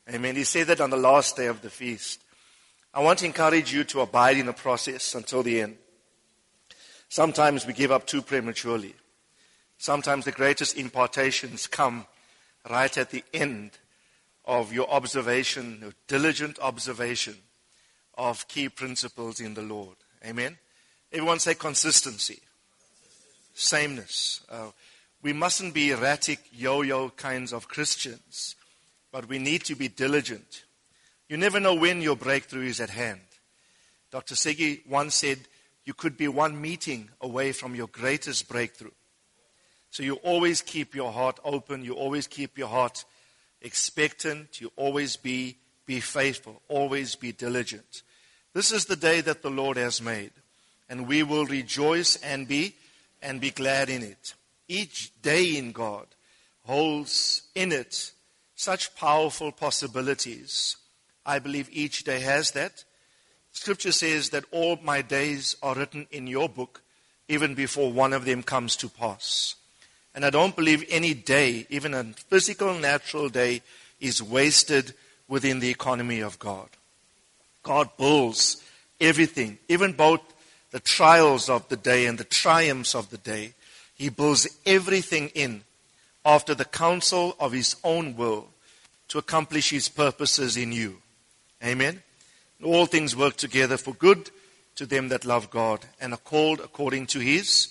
Amen. He said that on the last day of the feast. I want to encourage you to abide in the process until the end. Sometimes we give up too prematurely. Sometimes the greatest impartations come right at the end of your observation, your diligent observation of key principles in the Lord. Amen. Everyone say consistency. Sameness. We mustn't be erratic, yo-yo kinds of Christians, but we need to be diligent. You never know when your breakthrough is at hand. Dr. Segi once said, you could be one meeting away from your greatest breakthrough. So you always keep your heart open. You always keep your heart expectant. You always be faithful. Always be diligent. This is the day that the Lord has made, and we will rejoice and be glad in it. Each day in God holds in it such powerful possibilities. I believe each day has that. Scripture says that all my days are written in your book, even before one of them comes to pass. And I don't believe any day, even a physical, natural day, is wasted within the economy of God. God builds everything, even both the trials of the day and the triumphs of the day. He builds everything in after the counsel of His own will to accomplish His purposes in you. Amen. All things work together for good to them that love God and are called according to His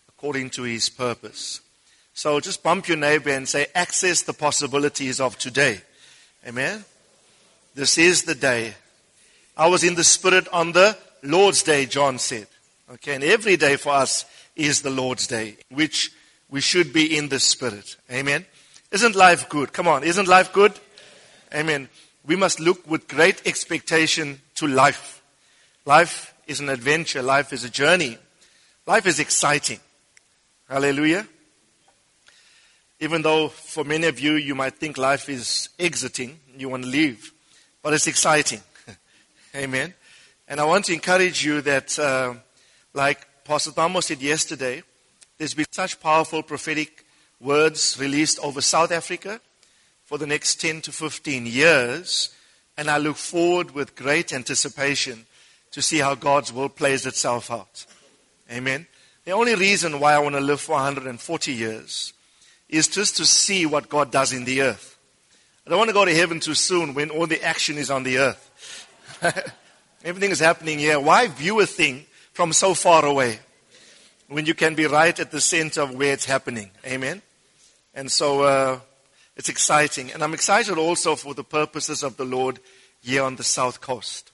purpose. So just bump your neighbor and say, access the possibilities of today. Amen. This is the day. I was in the Spirit on the Lord's Day, John said. Okay, and every day for us is the Lord's Day, which we should be in the Spirit. Amen. Isn't life good? Come on, isn't life good? Amen. We must look with great expectation to life. Life is an adventure. Life is a journey. Life is exciting. Hallelujah. Even though for many of you, you might think life is exiting. You want to leave. But it's exciting. Amen. And I want to encourage you that, like Pastor Thomas said yesterday, there's been such powerful prophetic words released over South Africa for the next 10 to 15 years. And I look forward with great anticipation to see how God's will plays itself out. Amen. The only reason why I want to live for 140 years is just to see what God does in the earth. I don't want to go to heaven too soon when all the action is on the earth. Everything is happening here. Why view a thing from so far away when you can be right at the center of where it's happening? Amen. And so it's exciting. And I'm excited also for the purposes of the Lord here on the South Coast.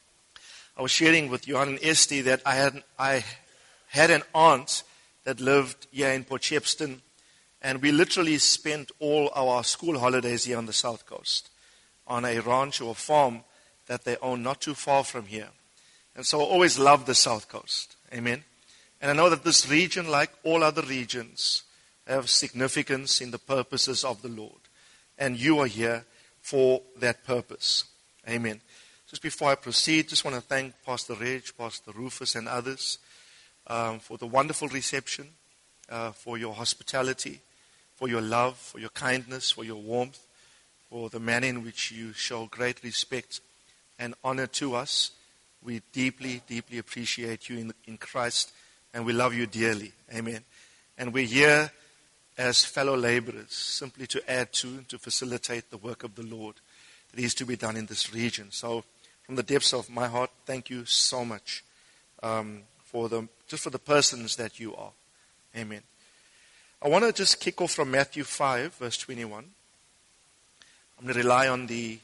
I was sharing with Johan and Esty that I had an aunt that lived here in Port Shepstone, and we literally spent all our school holidays here on the South Coast on a ranch or a farm that they own not too far from here. And so I always loved the South Coast. Amen. And I know that this region, like all other regions, have significance in the purposes of the Lord. And you are here for that purpose. Amen. Just before I proceed, just want to thank Pastor Reg, Pastor Rufus, and others for the wonderful reception, for your hospitality, for your love, for your kindness, for your warmth, for the manner in which you show great respect and honor to us. We deeply, deeply appreciate you in Christ, and we love you dearly. Amen. And we're here as fellow laborers, simply to add to facilitate the work of the Lord that is to be done in this region. So from the depths of my heart, thank you so much for the persons that you are. Amen. I want to just kick off from Matthew 5, verse 21. I'm going to rely on the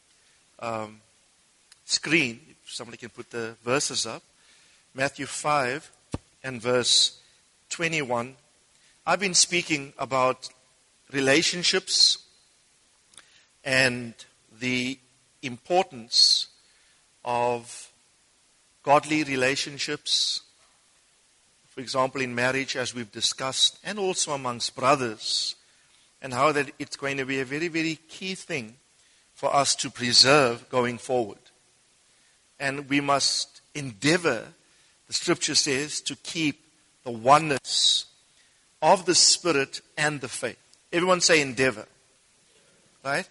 screen, if somebody can put the verses up. Matthew 5 and verse 21. I've been speaking about relationships and the importance of godly relationships. For example, in marriage, as we've discussed, and also amongst brothers, and how that it's going to be a very, very key thing for us to preserve going forward. And we must endeavor, the scripture says, to keep the oneness of the Spirit and the faith. Everyone say endeavor. Right? The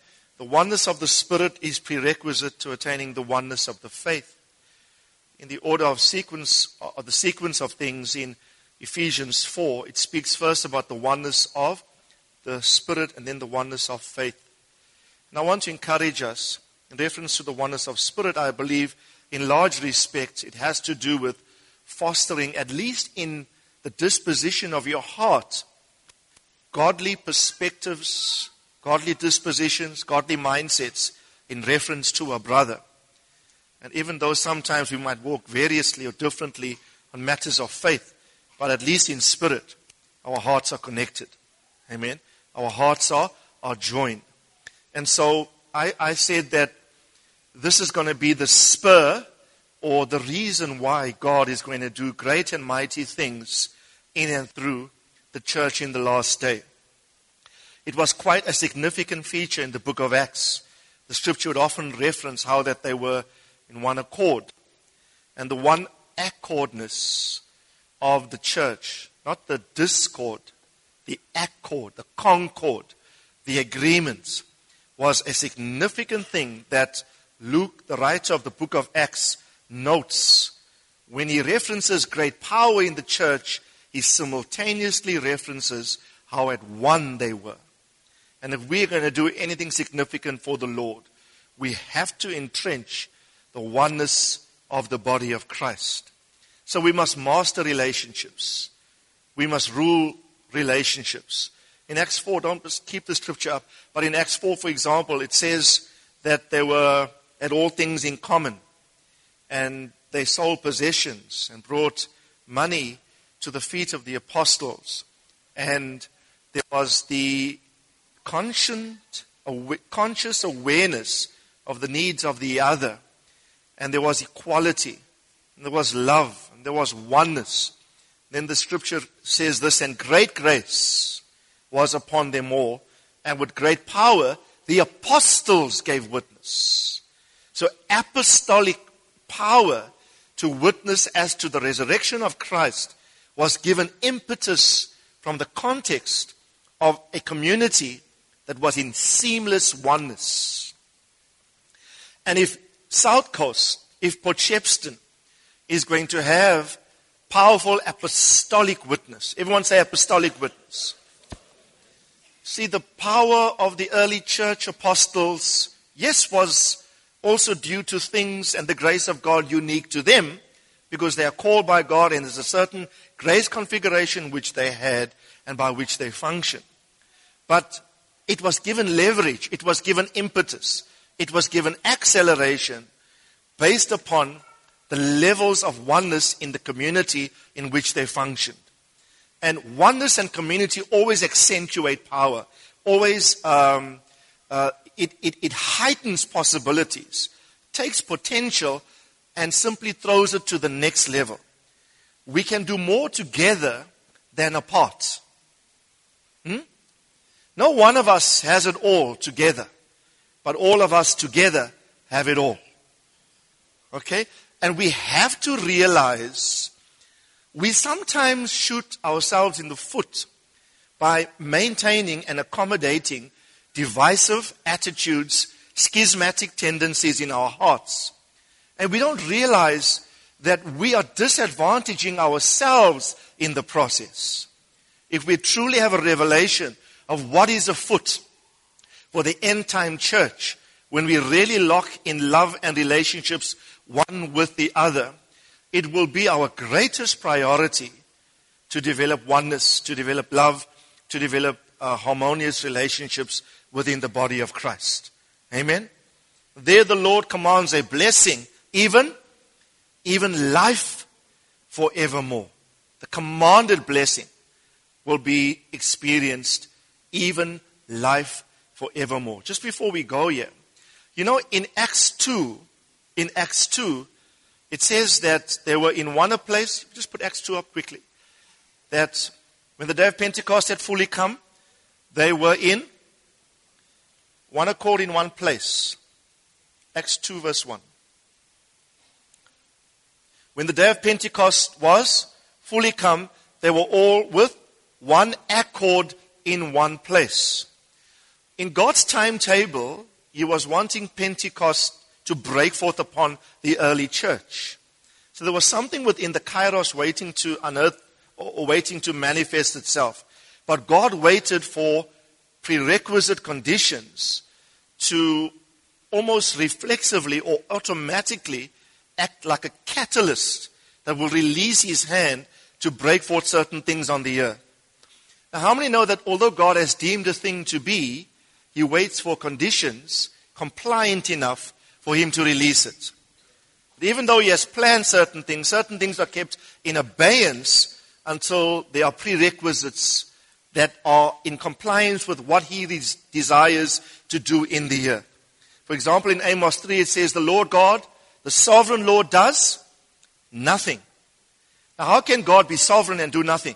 the oneness of the Spirit is prerequisite to attaining the oneness of the faith. In the order of the sequence of things in Ephesians 4, it speaks first about the oneness of the Spirit and then the oneness of faith. And I want to encourage us, in reference to the oneness of Spirit, I believe in large respect it has to do with fostering, at least in the disposition of your heart, godly perspectives, godly dispositions, godly mindsets in reference to a brother. And even though sometimes we might walk variously or differently on matters of faith, but at least in spirit, our hearts are connected. Amen. Our hearts are joined. And so I said that this is going to be the spur or the reason why God is going to do great and mighty things in and through the church in the last day. It was quite a significant feature in the book of Acts. The scripture would often reference how that they were in one accord. And the one accordness of the church, not the discord, the accord, the concord, the agreement, was a significant thing that Luke, the writer of the book of Acts, notes. When he references great power in the church, he simultaneously references how at one they were. And if we're going to do anything significant for the Lord, we have to entrench the oneness of the body of Christ. So we must master relationships. We must rule relationships. In Acts 4, don't just keep the scripture up, but in Acts 4, for example, it says that they were at all things in common. And they sold possessions and brought money to the feet of the apostles. And there was the conscious awareness of the needs of the other. And there was equality. And there was love. And there was oneness. Then the scripture says this, and great grace was upon them all. And with great power, the apostles gave witness. So apostolic power to witness as to the resurrection of Christ was given impetus from the context of a community that was in seamless oneness. And if South Coast, if Port Shepstone is going to have powerful apostolic witness, everyone say apostolic witness. See, the power of the early church apostles, yes, was also due to things and the grace of God unique to them, because they are called by God and there's a certain grace configuration which they had and by which they function. But it was given leverage, it was given impetus, it was given acceleration based upon the levels of oneness in the community in which they functioned. And oneness and community always accentuate power, always it heightens possibilities, takes potential and simply throws it to the next level. We can do more together than apart. No one of us has it all together, but all of us together have it all. Okay? And we have to realize we sometimes shoot ourselves in the foot by maintaining and accommodating divisive attitudes, schismatic tendencies in our hearts. And we don't realize that we are disadvantaging ourselves in the process. If we truly have a revelation of what is afoot for the end time church, when we really lock in love and relationships one with the other, it will be our greatest priority to develop oneness, to develop love, to develop harmonious relationships within the body of Christ. Amen? There the Lord commands a blessing, even life forevermore. The commanded blessing will be experienced, even life forevermore. Just before we go here, you know, in Acts 2, it says that they were in one place. Just put Acts 2 up quickly. That when the day of Pentecost had fully come, they were in one accord in one place. Acts 2 verse 1. When the day of Pentecost was fully come, they were all with one accord in one place. In God's timetable, he was wanting Pentecost to break forth upon the early church. So there was something within the Kairos waiting to unearth or waiting to manifest itself. But God waited for prerequisite conditions to almost reflexively or automatically act like a catalyst that will release his hand to break forth certain things on the earth. Now, how many know that although God has deemed a thing to be, he waits for conditions compliant enough for him to release it? Even though he has planned certain things are kept in abeyance until there are prerequisites that are in compliance with what he desires to do in the earth. For example, in Amos 3, it says, the Lord God, the sovereign Lord, does nothing. Now, how can God be sovereign and do nothing?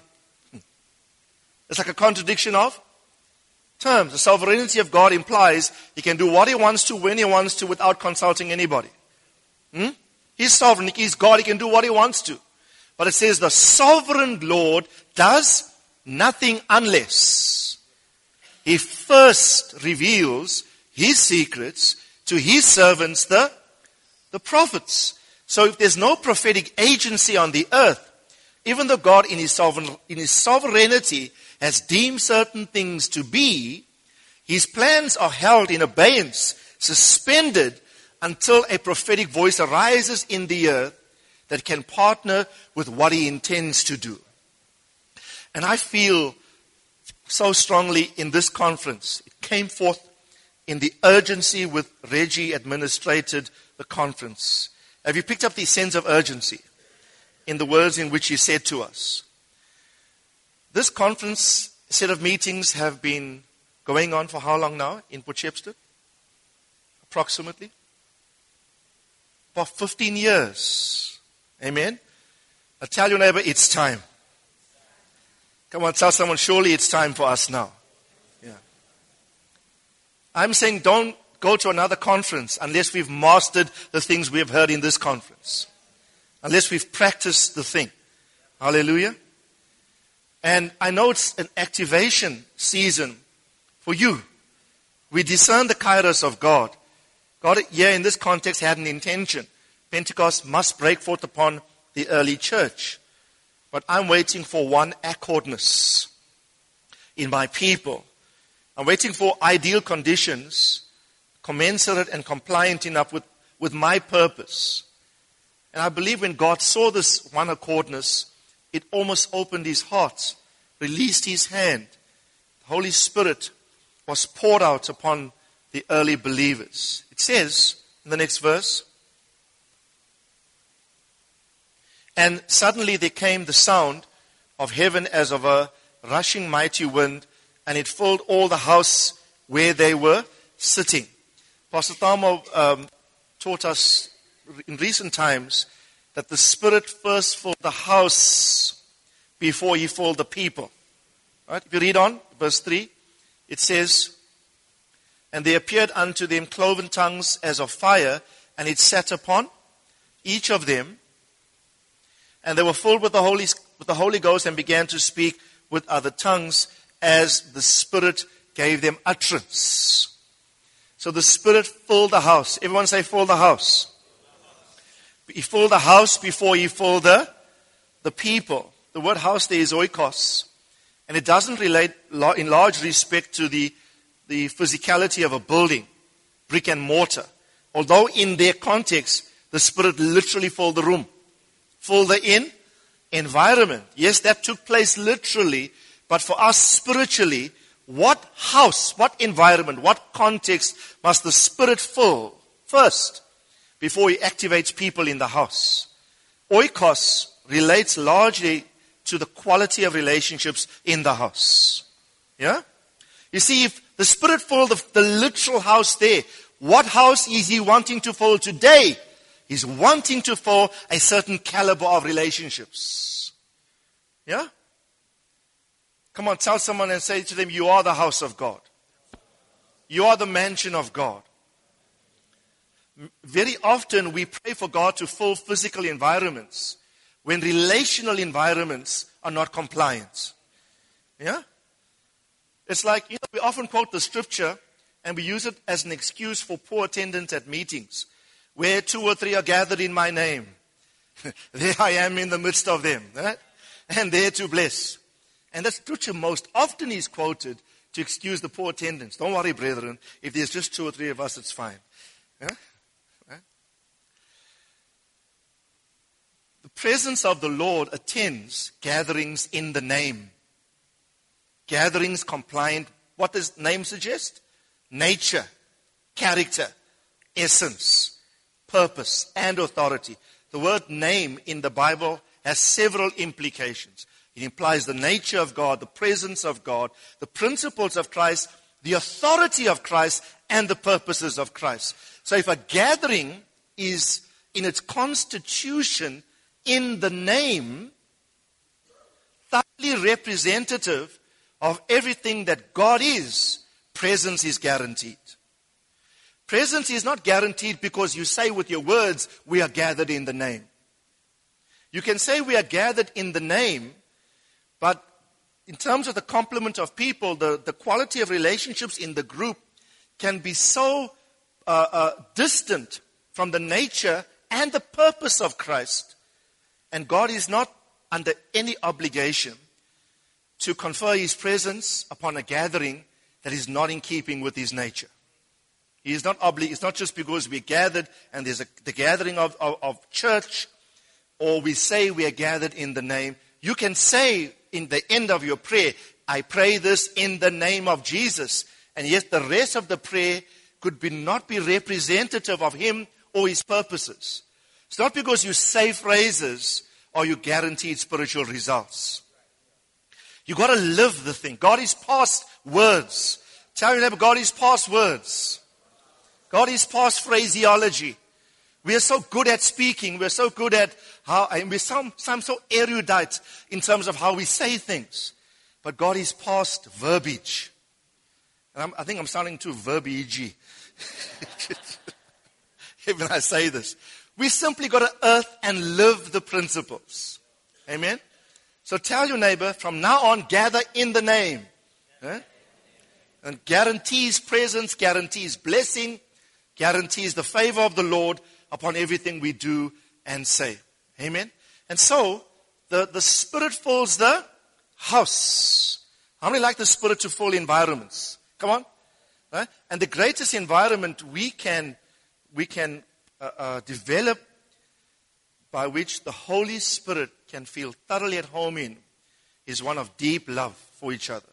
It's like a contradiction of terms. The sovereignty of God implies he can do what he wants to, when he wants to, without consulting anybody. He's sovereign. He's God. He can do what he wants to. But it says the sovereign Lord does nothing unless he first reveals his secrets to his servants, the prophets. So if there's no prophetic agency on the earth, even though God in his sovereignty has deemed certain things to be, his plans are held in abeyance, suspended, until a prophetic voice arises in the earth that can partner with what he intends to do. And I feel so strongly in this conference. It came forth in the urgency with Reggie administrated the conference. Have you picked up the sense of urgency in the words in which he said to us? This conference set of meetings have been going on for how long now in Potchefstroom? Approximately? For 15 years. Amen? I tell your neighbor, it's time. Come on, tell someone, surely it's time for us now. Yeah. I'm saying don't go to another conference unless we've mastered the things we have heard in this conference. Unless we've practiced the thing. Hallelujah. And I know it's an activation season for you. We discern the kairos of God. God here in this context had an intention. Pentecost must break forth upon the early church. But I'm waiting for one accordness in my people. I'm waiting for ideal conditions, commensurate and compliant enough with my purpose. And I believe when God saw this one accordness, it almost opened his heart, released his hand. The Holy Spirit was poured out upon the early believers. It says in the next verse, and suddenly there came the sound of heaven as of a rushing mighty wind, and it filled all the house where they were sitting. Pastor Thamo taught us in recent times that the Spirit first filled the house before he filled the people. Right? If you read on, verse 3, it says, and there appeared unto them cloven tongues as of fire, and it sat upon each of them. And they were filled with the Holy Ghost and began to speak with other tongues as the Spirit gave them utterance. So the Spirit filled the house. Everyone say, fill the house. He filled the house before he filled the people. The word house there is oikos. And it doesn't relate in large respect to the physicality of a building, brick and mortar. Although in their context, the Spirit literally filled the room. Filled the environment. Yes, that took place literally. But for us spiritually, what house, what environment, what context must the Spirit fill first before he activates people in the house? Oikos relates largely to the quality of relationships in the house. Yeah? You see, if the Spirit filled the literal house there, what house is he wanting to fill today? He's wanting to fill a certain caliber of relationships. Yeah? Come on, tell someone and say to them, you are the house of God. You are the mansion of God. Very often we pray for God to fill physical environments when relational environments are not compliant. Yeah? It's like, we often quote the scripture, and we use it as an excuse for poor attendance at meetings. Where 2 or 3 are gathered in my name, there I am in the midst of them, right? And there to bless. And that scripture most often is quoted to excuse the poor attendance. Don't worry, brethren. If there's just 2 or 3 of us, it's fine. Yeah? Right? The presence of the Lord attends gatherings in the name. Gatherings compliant. What does name suggest? Nature, character, essence, purpose, and authority. The word name in the Bible has several implications. It implies the nature of God, the presence of God, the principles of Christ, the authority of Christ, and the purposes of Christ. So if a gathering is in its constitution in the name, thoroughly representative of everything that God is, presence is guaranteed. Presence is not guaranteed because you say with your words, we are gathered in the name. You can say we are gathered in the name, but in terms of the complement of people, the quality of relationships in the group can be so distant from the nature and the purpose of Christ. And God is not under any obligation to confer His presence upon a gathering that is not in keeping with His nature. He is not it's not just because we're gathered and there's the gathering of church, or we say we are gathered in the name. You can say in the end of your prayer, I pray this in the name of Jesus. And yet the rest of the prayer could not be representative of Him or His purposes. It's not because you say phrases or you guaranteed spiritual results. You've got to live the thing. God is past words. Tell your neighbor, God is past words. God is past phraseology. We are so good at speaking. We're so good at we're some so erudite in terms of how we say things. But God is past verbiage. And I think I'm sounding too verbiage when I say this. We simply got to earth and live the principles. Amen? So tell your neighbor, from now on, gather in the name. And guarantees presence, guarantees blessing, guarantees the favor of the Lord upon everything we do and say. Amen? And so, the Spirit fills the house. How many like the Spirit to fill environments? Come on. Right? And the greatest environment we can develop by which the Holy Spirit can feel thoroughly at home in is one of deep love for each other.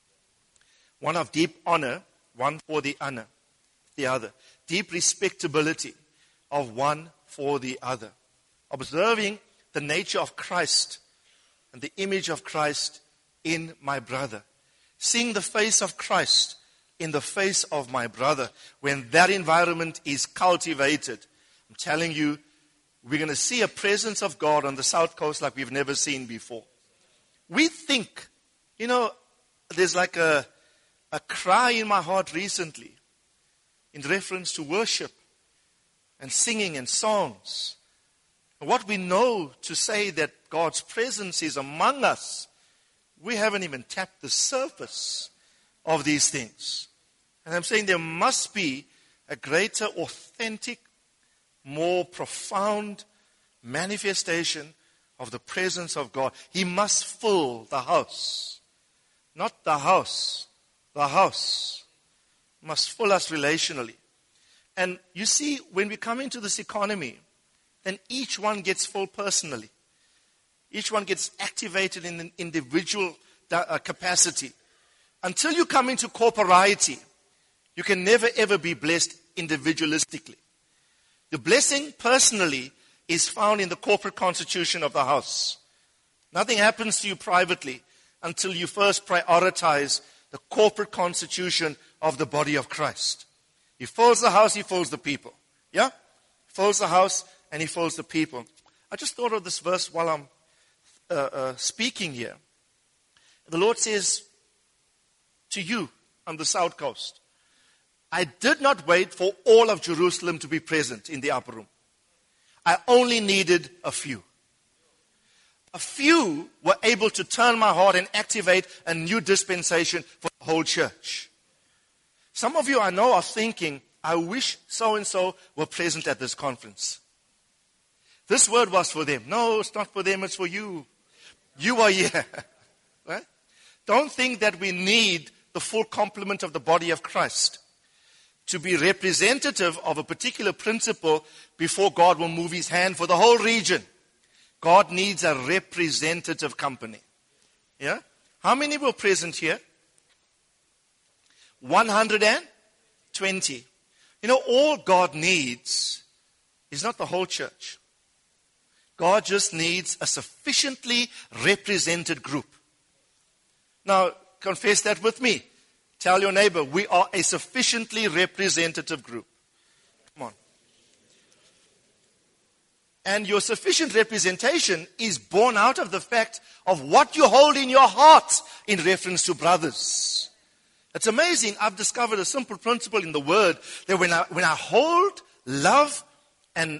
One of deep honor, one for the other. Deep respectability of one for the other. Observing the nature of Christ and the image of Christ in my brother. Seeing the face of Christ in the face of my brother. When that environment is cultivated, I'm telling you, we're going to see a presence of God on the South Coast like we've never seen before. We think, there's like a cry in my heart recently in reference to worship and singing and songs. And what we know to say that God's presence is among us, we haven't even tapped the surface of these things. And I'm saying there must be a greater, authentic, more profound manifestation of the presence of God. He must fill the house. Not the house. The house must fill us relationally. And you see, when we come into this economy, then each one gets full personally. Each one gets activated in an individual capacity. Until you come into corpority, you can never ever be blessed individualistically. The blessing personally is found in the corporate constitution of the house. Nothing happens to you privately until you first prioritize the corporate constitution of the body of Christ. He fills the house, He fills the people. Yeah? He fills the house and He fills the people. I just thought of this verse while I'm speaking here. The Lord says to you on the South Coast, I did not wait for all of Jerusalem to be present in the upper room. I only needed a few. A few were able to turn my heart and activate a new dispensation for the whole church. Some of you I know are thinking, I wish so-and-so were present at this conference. This word was for them. No, it's not for them, it's for you. You are here. Right? Don't think that we need the full complement of the body of Christ to be representative of a particular principle before God will move his hand for the whole region. God needs a representative company. Yeah? How many were present here? 120. You know, all God needs is not the whole church. God just needs a sufficiently represented group. Now, confess that with me. Tell your neighbor, we are a sufficiently representative group. Come on. And your sufficient representation is born out of the fact of what you hold in your heart in reference to brothers. It's amazing. I've discovered a simple principle in the Word that when I hold love and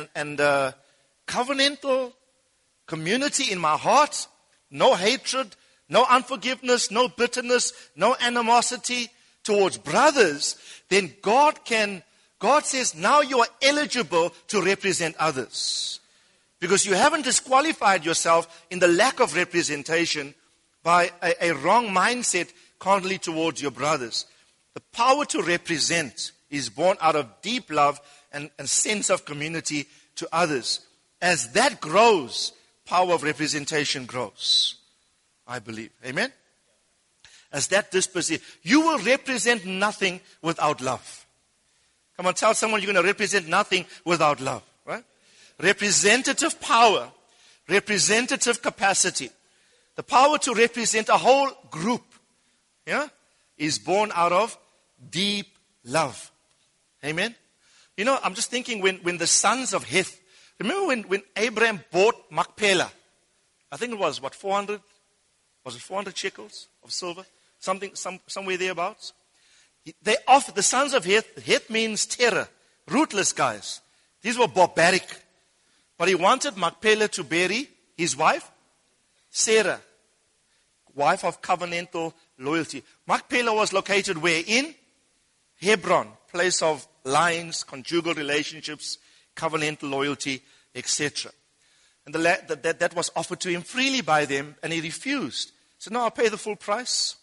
covenantal community in my heart, no hatred, no unforgiveness, no bitterness, no animosity towards brothers, then God says, now you are eligible to represent others. Because you haven't disqualified yourself in the lack of representation by a wrong mindset currently towards your brothers. The power to represent is born out of deep love and sense of community to others. As that grows, power of representation grows. I believe. Amen? As that disposition, you will represent nothing without love. Come on, tell someone you're going to represent nothing without love. Right? Representative power, representative capacity, the power to represent a whole group, yeah, is born out of deep love. Amen? You know, I'm just thinking when the sons of Heth, remember when Abraham bought Machpelah? I think it was, 400? Was it 400 shekels of silver? Somewhere thereabouts. They offered, the sons of Heth. Heth means terror, ruthless guys. These were barbaric. But he wanted Machpelah to bury his wife, Sarah, wife of covenantal loyalty. Machpelah was located where? In Hebron, place of lines, conjugal relationships, covenantal loyalty, etc. And that was offered to him freely by them, and he refused. He said, no, I'll pay the full price.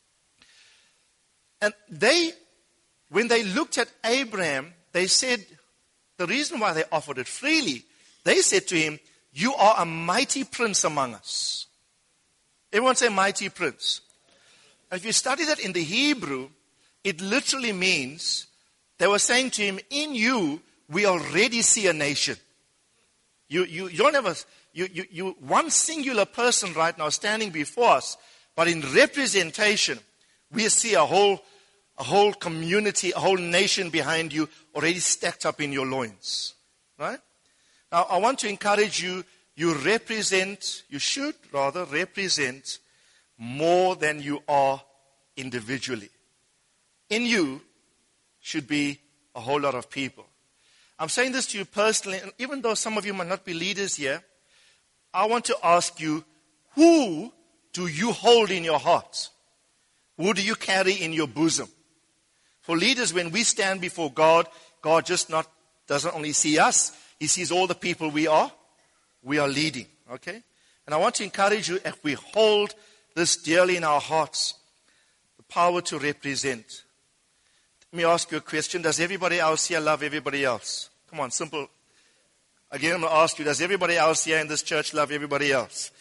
And when they looked at Abraham, they said, the reason why they offered it freely, they said to him, you are a mighty prince among us. Everyone say mighty prince. If you study that in the Hebrew, it literally means, they were saying to him, in you, we already see a nation. You don't have you one singular person right now standing before us, but in representation, we see a whole community, a whole nation behind you already stacked up in your loins. Right? Now, I want to encourage you, you should rather represent more than you are individually. In you should be a whole lot of people. I'm saying this to you personally, and even though some of you might not be leaders here, I want to ask you, who do you hold in your heart? Who do you carry in your bosom? For leaders, when we stand before God, God doesn't only see us, He sees all the people we are leading. Okay? And I want to encourage you, if we hold this dearly in our hearts, the power to represent. Let me ask you a question. Does everybody else here love everybody else? Come on, simple. Again, I'm going to ask you, does everybody else here in this church love everybody else?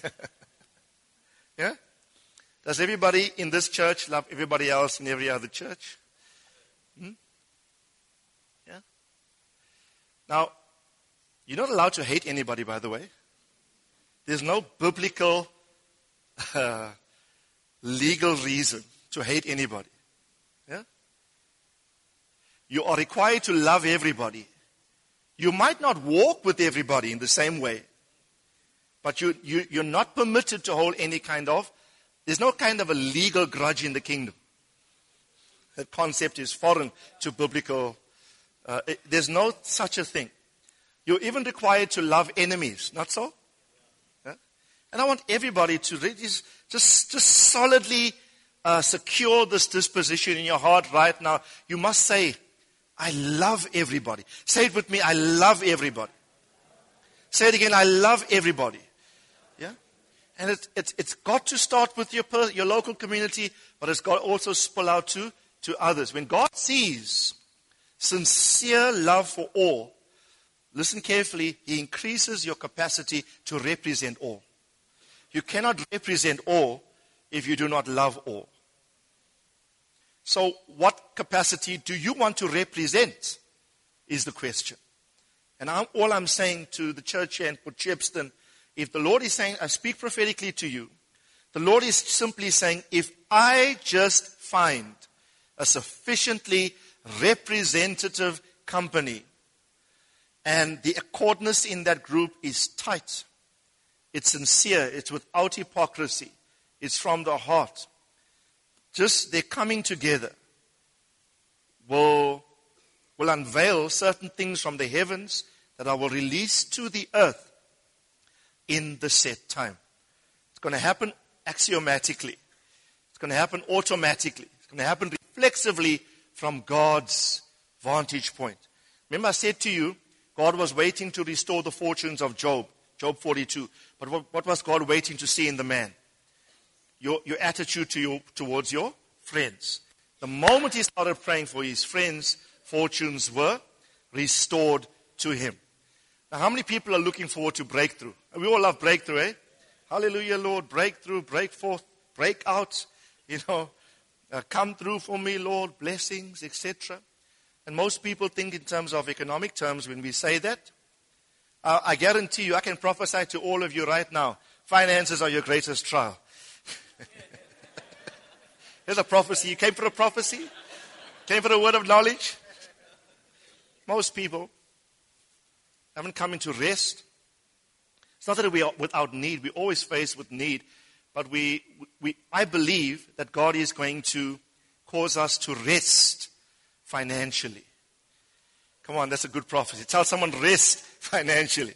Yeah? Does everybody in this church love everybody else in every other church? Yeah? Now, you're not allowed to hate anybody, by the way. There's no biblical, legal reason to hate anybody. Yeah? You are required to love everybody. You might not walk with everybody in the same way, but you're not permitted to hold any there's no kind of a legal grudge in the kingdom. That concept is foreign to biblical. There's no such a thing. You're even required to love enemies, not so? Yeah? And I want everybody to really just solidly secure this disposition in your heart right now, you must say, I love everybody. Say it with me, I love everybody. Say it again, I love everybody. Yeah? And it's got to start with your local community, but it's got to also spill out to others. When God sees sincere love for all, listen carefully, He increases your capacity to represent all. You cannot represent all if you do not love all. So what capacity do you want to represent is the question. And all I'm saying to the church here in Port Shepstone, if the Lord is saying, I speak prophetically to you, the Lord is simply saying, if I just find a sufficiently representative company and the accordness in that group is tight, it's sincere, it's without hypocrisy, it's from the heart, just their coming together will unveil certain things from the heavens that I will release to the earth in the set time. It's going to happen axiomatically. It's going to happen automatically. It's going to happen reflexively from God's vantage point. Remember I said to you, God was waiting to restore the fortunes of Job, Job 42. But what was God waiting to see in the man? Your attitude towards your friends. The moment he started praying for his friends, fortunes were restored to him. Now, how many people are looking forward to breakthrough? We all love breakthrough, eh? Hallelujah, Lord. Breakthrough, break forth, break out. Come through for me, Lord. Blessings, etc. And most people think in terms of economic terms when we say that. I guarantee you, I can prophesy to all of you right now. Finances are your greatest trial. Here's a prophecy. You came for a prophecy? Came for a word of knowledge? Most people haven't come into rest. It's not that we are without need. We're always faced with need. But I believe that God is going to cause us to rest financially. Come on, that's a good prophecy. Tell someone, rest financially.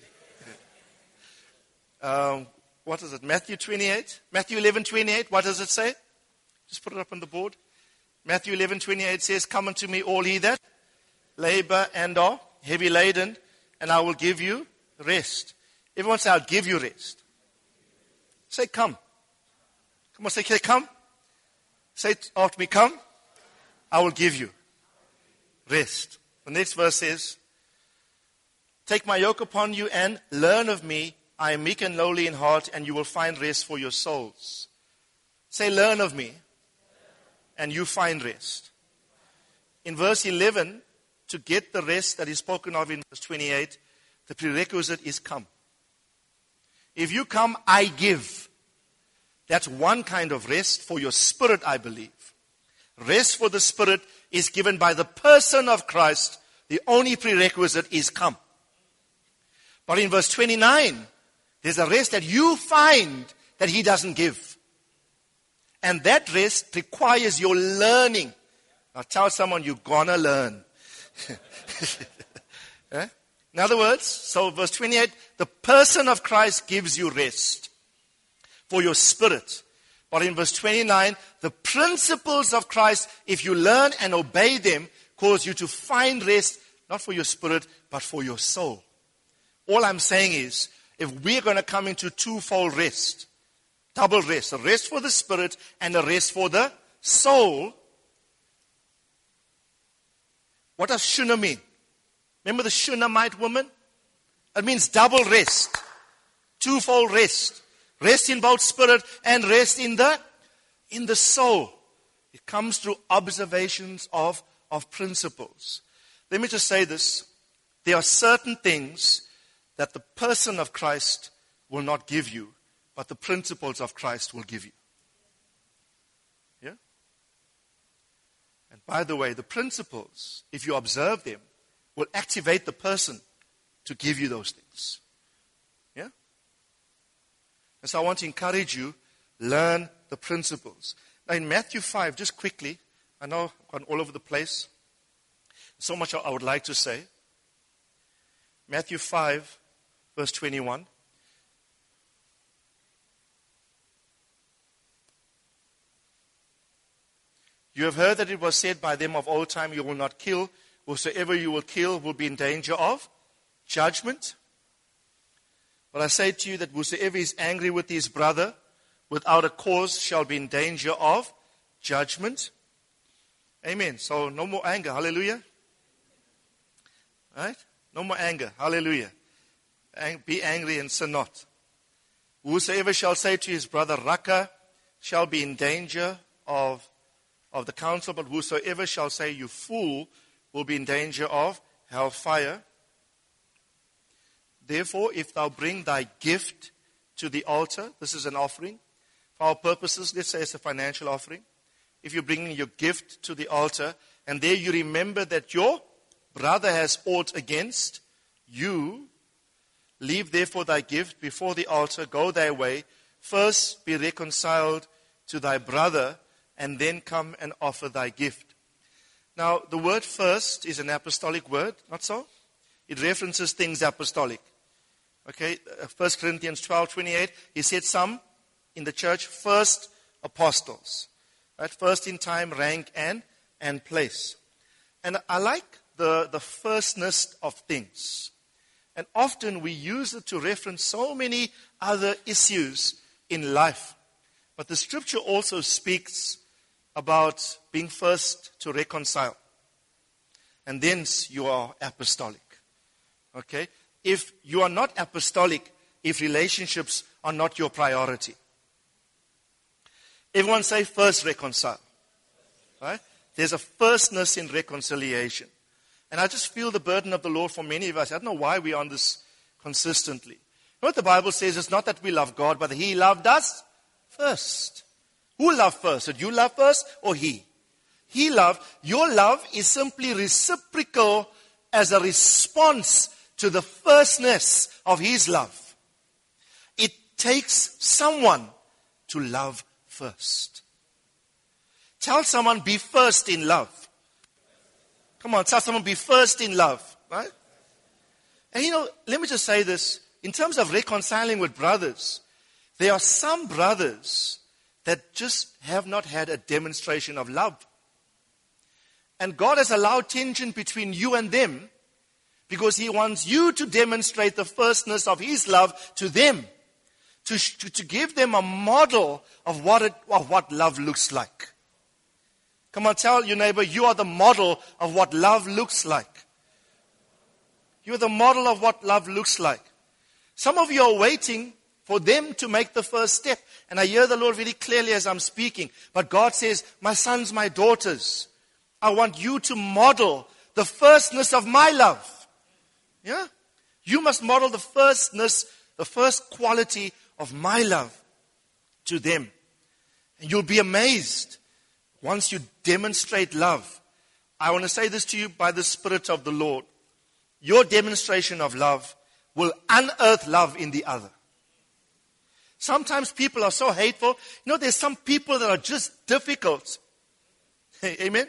What is it? Matthew 28? Matthew 11:28. What does it say? Just put it up on the board. Matthew 11:28 says, come unto me all ye that labor and are heavy laden, and I will give you rest. Everyone say, I'll give you rest. Say, come. Come on, say, come. Say it after me, come. I will give you rest. The next verse says, take my yoke upon you and learn of me. I am meek and lowly in heart, and you will find rest for your souls. Say, learn of me, and you find rest. In verse 11, to get the rest that is spoken of in verse 28, the prerequisite is come. If you come, I give. That's one kind of rest for your spirit, I believe. Rest for the spirit is given by the person of Christ. The only prerequisite is come. But in verse 29, there's a rest that you find that He doesn't give. And that rest requires your learning. Now tell someone you're gonna learn. In other words, so verse 28, the person of Christ gives you rest for your spirit. But in verse 29, the principles of Christ, if you learn and obey them, cause you to find rest, not for your spirit, but for your soul. All I'm saying is, if we're going to come into twofold rest, double rest, a rest for the spirit and a rest for the soul, what does Shuna mean? Remember the Shunammite woman? It means double rest, twofold rest. Rest in both spirit and rest in the soul. It comes through observations of principles. Let me just say this. There are certain things that the person of Christ will not give you, but the principles of Christ will give you. Yeah? And by the way, the principles, if you observe them, will activate the person to give you those things. Yeah? And so I want to encourage you, learn the principles. Now in Matthew 5, just quickly, I know I've gone all over the place. So much I would like to say. Matthew 5, verse 21. You have heard that it was said by them of old time, you will not kill. Whosoever you will kill will be in danger of judgment. But I say to you that whosoever is angry with his brother without a cause shall be in danger of judgment. Amen. So no more anger. Hallelujah. Right? No more anger. Hallelujah. Be angry and sin not. Whosoever shall say to his brother, Raka, shall be in danger of the council, but whosoever shall say, you fool, will be in danger of hellfire. Therefore, if thou bring thy gift to the altar, this is an offering. For our purposes, let's say it's a financial offering. If you bring your gift to the altar, and there you remember that your brother has aught against you, leave therefore thy gift before the altar, go thy way, first be reconciled to thy brother, and then come and offer thy gift. Now, the word first is an apostolic word, not so? It references things apostolic. Okay, 1 Corinthians 12:28, he said some in the church, first apostles. Right? First in time, rank, and place. And I like the firstness of things. And often we use it to reference so many other issues in life. But the scripture also speaks about being first to reconcile. And thence you are apostolic. Okay? If you are not apostolic, if relationships are not your priority. Everyone say first reconcile. Right? There's a firstness in reconciliation. And I just feel the burden of the Lord for many of us. I don't know why we're on this consistently. You know what the Bible says? It's not that we love God, but He loved us first. Who loved first? Did you love first or He? He loved. Your love is simply reciprocal as a response to the firstness of His love. It takes someone to love first. Tell someone, be first in love. Come on, tell someone, be first in love. Right? And let me just say this. In terms of reconciling with brothers, there are some brothers that just have not had a demonstration of love. And God has allowed tension between you and them because He wants you to demonstrate the firstness of His love to them. To give them a model of what love looks like. Come on, tell your neighbor, you are the model of what love looks like. You're the model of what love looks like. Some of you are waiting for them to make the first step. And I hear the Lord very clearly as I'm speaking. But God says, my sons, my daughters, I want you to model the firstness of my love. Yeah? You must model the firstness, the first quality of my love to them. And you'll be amazed once you demonstrate love. I want to say this to you by the Spirit of the Lord. Your demonstration of love will unearth love in the other. Sometimes people are so hateful. There's some people that are just difficult. Amen?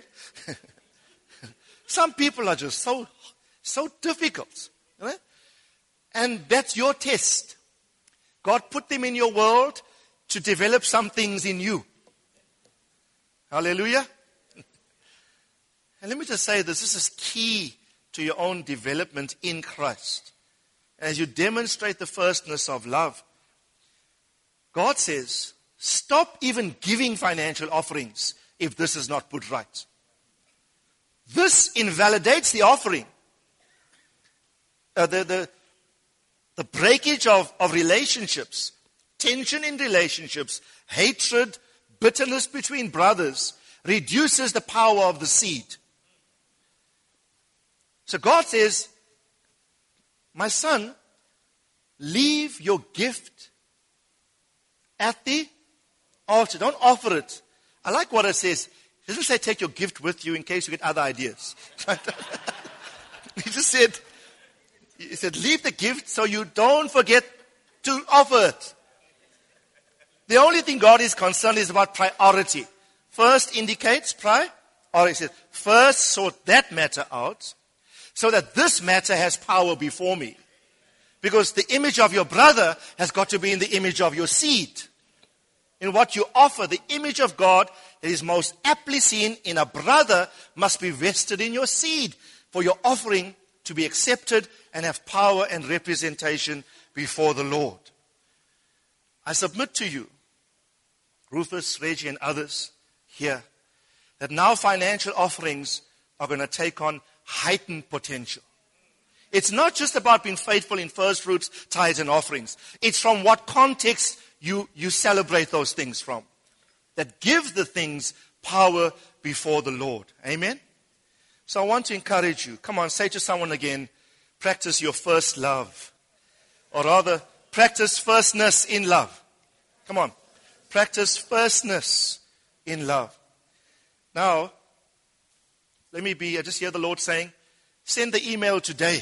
Some people are just so difficult. Right? And that's your test. God put them in your world to develop some things in you. Hallelujah. And let me just say this is key to your own development in Christ. As you demonstrate the firstness of love, God says, stop even giving financial offerings if this is not put right. This invalidates the offering. The breakage of relationships, tension in relationships, hatred, bitterness between brothers reduces the power of the seed. So God says, my son, leave your gift at the altar. Don't offer it. I like what it says. It doesn't say take your gift with you in case you get other ideas. He said, leave the gift so you don't forget to offer it. The only thing God is concerned is about priority. First indicates priority. He says, first sort that matter out so that this matter has power before me. Because the image of your brother has got to be in the image of your seed. in what you offer. The image of God that is most aptly seen in a brother must be vested in your seed for your offering to be accepted and have power and representation before the Lord. I submit to you, Rufus, Reggie, and others here, that now financial offerings are going to take on heightened potential. It's not just about being faithful in first fruits, tithes, and offerings. It's from what context you celebrate those things from that gives the things power before the Lord. Amen? So I want to encourage you. Come on, say to someone again, practice your first love. Or rather, practice firstness in love. Come on. Practice firstness in love. Now, I just hear the Lord saying, send the email today.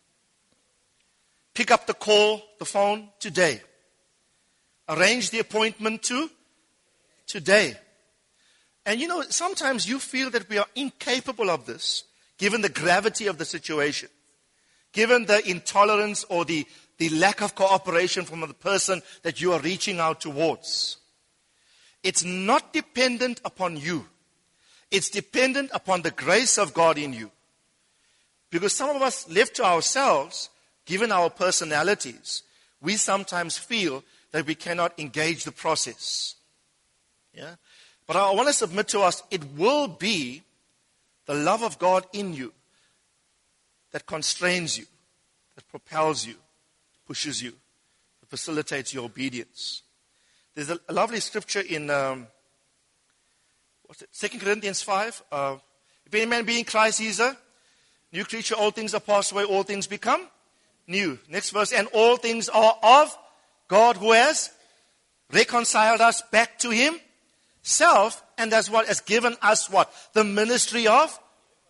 Pick up the call, the phone today. Arrange the appointment today. And sometimes you feel that we are incapable of this, given the gravity of the situation, given the intolerance or the lack of cooperation from the person that you are reaching out towards. It's not dependent upon you. It's dependent upon the grace of God in you. Because some of us, left to ourselves, given our personalities, we sometimes feel that we cannot engage the process. Yeah? But I want to submit to us, it will be the love of God in you that constrains you, that propels you, pushes you, that facilitates your obedience. There's a lovely scripture in 2 Corinthians 5. If any man be in Christ, he is a new creature. All things are passed away, all things become new. Next verse, and all things are of God who has reconciled us back to himself, and as well as given us what? The ministry of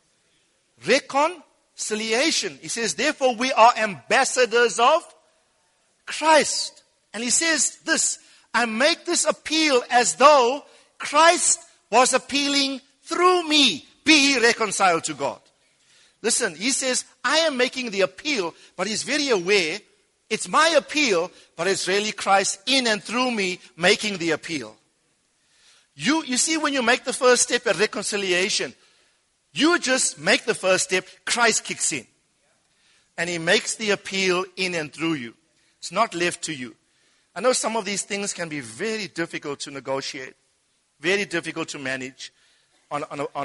reconciliation. He says, therefore we are ambassadors of Christ. And he says this, I make this appeal as though Christ was appealing through me. Be ye reconciled to God. Listen, he says, I am making the appeal, but he's very aware it's my appeal, but it's really Christ in and through me making the appeal. You see, when you make the first step at reconciliation, you just make the first step, Christ kicks in. And he makes the appeal in and through you. It's not left to you. I know some of these things can be very difficult to negotiate, very difficult to manage on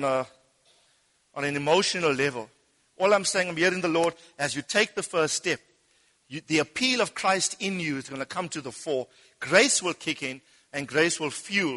an emotional level. All I'm saying, I'm hearing the Lord, as you take the first step, the appeal of Christ in you is going to come to the fore. Grace will kick in, and grace will fuel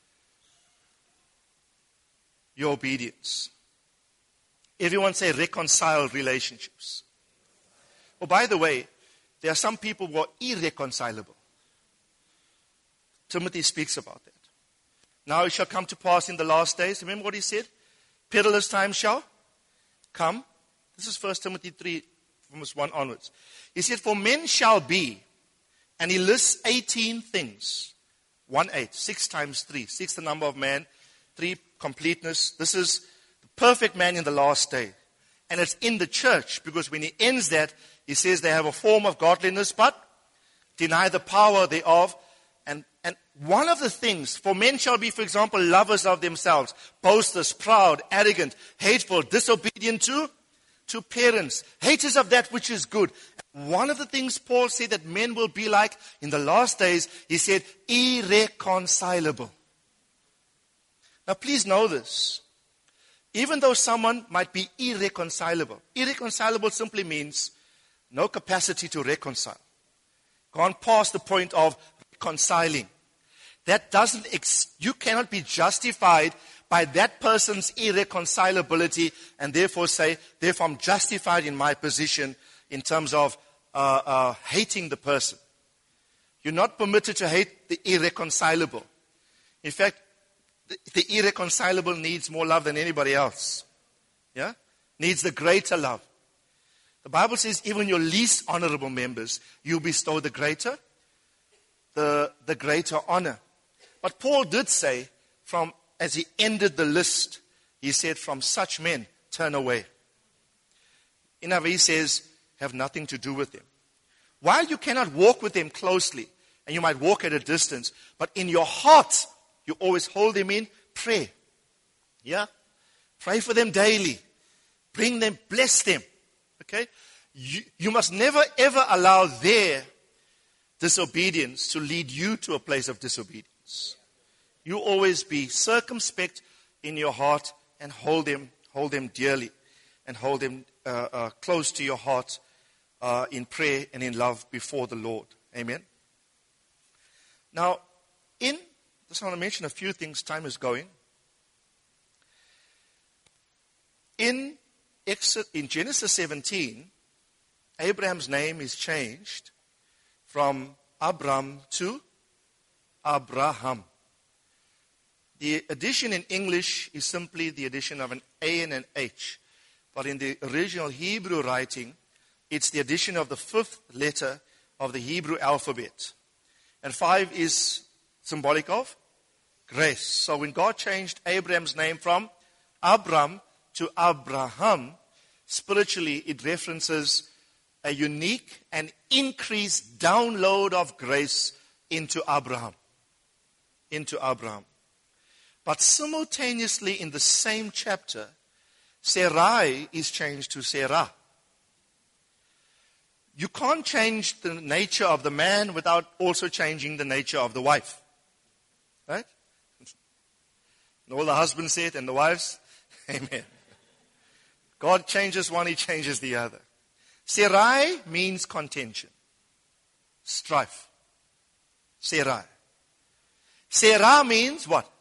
your obedience. Everyone say reconciled relationships. Oh, by the way, there are some people who are irreconcilable. Timothy speaks about that. Now it shall come to pass in the last days. Remember what he said? Perilous times shall come. This is 1 Timothy 3, from verse 1 onwards. He said, for men shall be, and he lists 18 things. 1-8, 6 times 3. 6 the number of man, 3 completeness. This is the perfect man in the last day. And it's in the church, because when he ends that, he says they have a form of godliness, but deny the power thereof. And one of the things, for men shall be, for example, lovers of themselves, boasters, proud, arrogant, hateful, disobedient to parents, haters of that which is good. One of the things Paul said that men will be like in the last days, he said, irreconcilable. Now please know this. Even though someone might be irreconcilable simply means no capacity to reconcile. Gone past the point of reconciling. That you cannot be justified by that person's irreconcilability and therefore say, therefore I'm justified in my position in terms of hating the person. You're not permitted to hate the irreconcilable. In fact, the irreconcilable needs more love than anybody else. Yeah? Needs the greater love. The Bible says even your least honorable members, you bestow the greater honor. But Paul did say, as he ended the list, he said, from such men, turn away. In other words, he says, have nothing to do with them. While you cannot walk with them closely and you might walk at a distance, but in your heart, you always hold them in prayer. Yeah? Pray for them daily. Bring them, bless them. Okay? You must never ever allow their disobedience to lead you to a place of disobedience. You always be circumspect in your heart and hold them dearly and hold them close to your heart in prayer and in love before the Lord. Amen. Now, just want to mention a few things. Time is going. In Genesis 17, Abraham's name is changed from Abram to Abraham. The addition in English is simply the addition of an A and an H. But in the original Hebrew writing, it's the addition of the 5th letter of the Hebrew alphabet. And 5 is symbolic of grace. So when God changed Abraham's name from Abram to Abraham, spiritually it references a unique and increased download of grace into Abraham. Into Abraham. But simultaneously in the same chapter, Sarai is changed to Sarah. You can't change the nature of the man without also changing the nature of the wife. Right? And all the husbands say it and the wives, amen. God changes one, He changes the other. Sarai means contention, strife. Sarai. Sarah means what?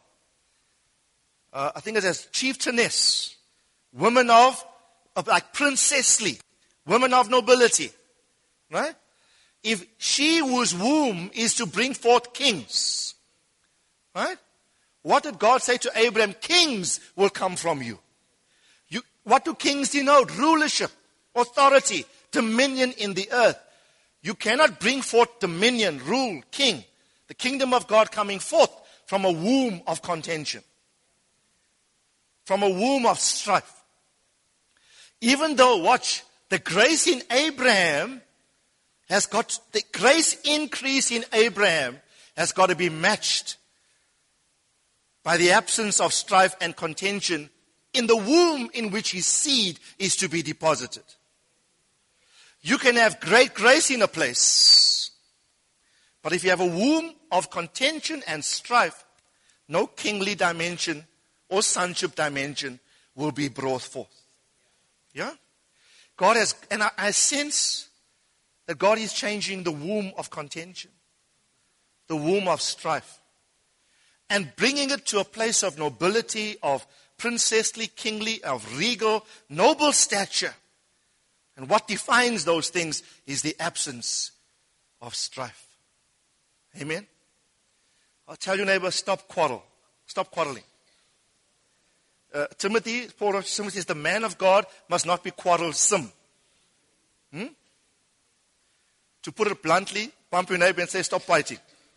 I think it says chieftainess, women of like princessly, women of nobility. Right? If she whose womb is to bring forth kings, right? What did God say to Abraham? Kings will come from you. What do kings denote? Rulership, authority, dominion in the earth. You cannot bring forth dominion, rule, king, the kingdom of God coming forth from a womb of contention, from a womb of strife. Even though, watch, the grace in Abraham has got, the grace increase in Abraham has got to be matched by the absence of strife and contention in the womb in which his seed is to be deposited. You can have great grace in a place, but if you have a womb of contention and strife, no kingly dimension or sonship dimension will be brought forth. Yeah? God has, and I sense that God is changing the womb of contention, the womb of strife, and bringing it to a place of nobility, of princessly, kingly, of regal, noble stature. And what defines those things is the absence of strife. Amen? I'll tell your neighbor, stop quarreling. Timothy says the man of God must not be quarrelsome. To put it bluntly, bump your neighbor and say, stop fighting.